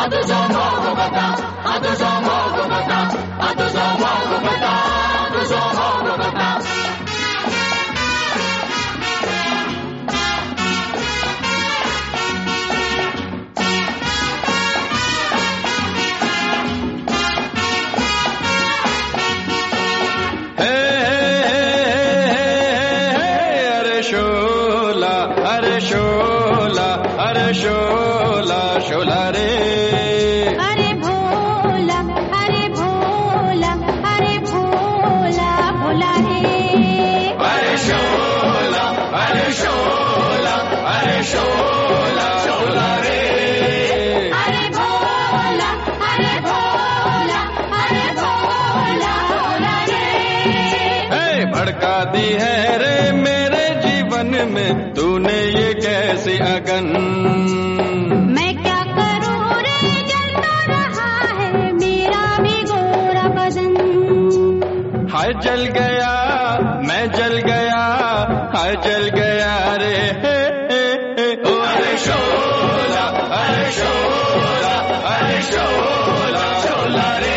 दी है रे मेरे जीवन में तूने ये कैसी अगन। मैं क्या करूं रे जलता रहा है मेरा भी गोरा बदन। हाय जल गया मैं जल गया हाय जल गया रे अरे शोला अरे शोला अरे शोला शोला रे।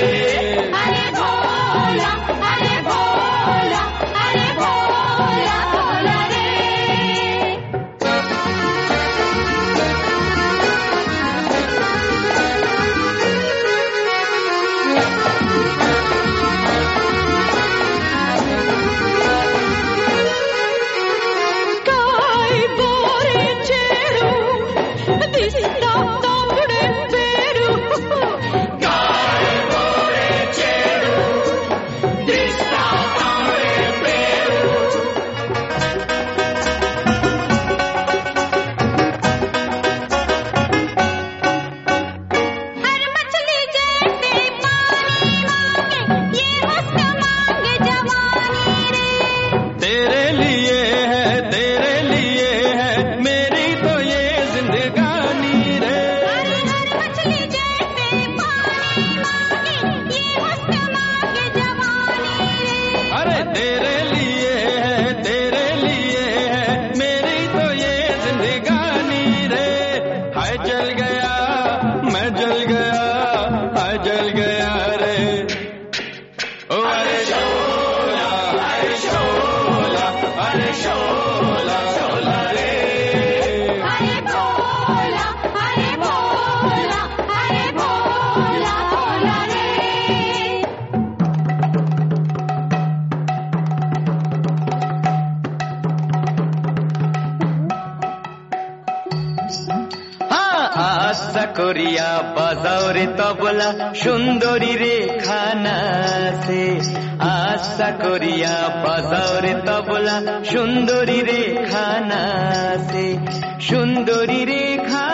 করিয়া বাজাও রে তবলা সুন্দরী রেখা নাচে। আশা করিয়া বাজাও রে তবলা সুন্দরী রেখা নাচে। সুন্দরী রেখা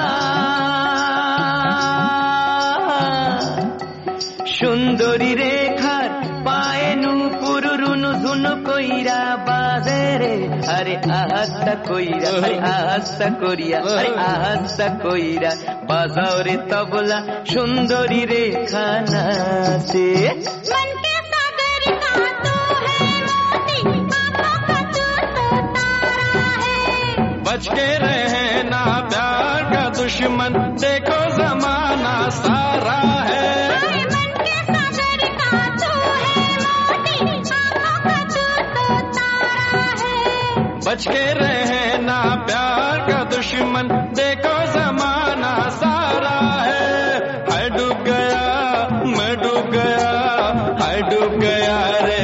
সুন্দরী রেখার পায়ে নুপুর রুনু ঝুনু কইরা বাজে রে। আরে আহাস্তা কইরা আরে আহাস্তা করিয়া আরে আহাস্তা কইরা বাজাও রে তবলা সুন্দরী রেখা নাচে। मन के सागर का तू है मोती आँखों का तू तो तारा है। बच के रहना प्यार का दुश्मन देखो जमाना सारा है। मन के सागर का तू है मोती आँखों का तू तो तारा है। बच के रहना प्यार का दुश्मन देखो जमाना सारा है। हाय डूब गया मैं डूब गया हाय डूब गया रे।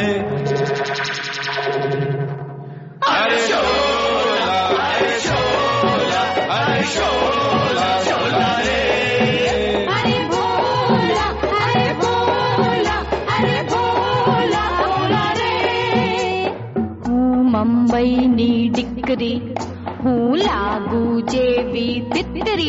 अरे शोला अरे शोला अरे शोला शोला रे। अरे भोला अरे भोला अरे भोला भोला रे। हूँ मुंबई नी डिक्री हूँ लागू जेवी तितरी।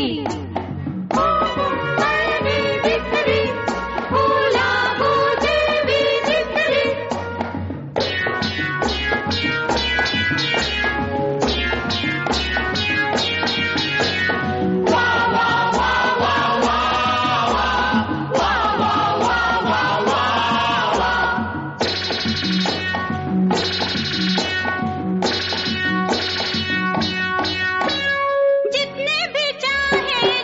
जितने भी चाहे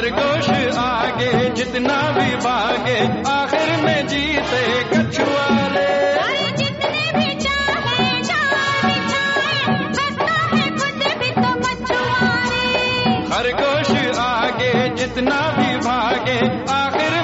खरगोश आगे जितना भी भागे आखिर में जीते कछुआ रे। अरे जितने भी चाहे जाल बिछाए फंसता है खुद भी तो मछुआरे। खरगोश आगे जितना भी भागे आखिर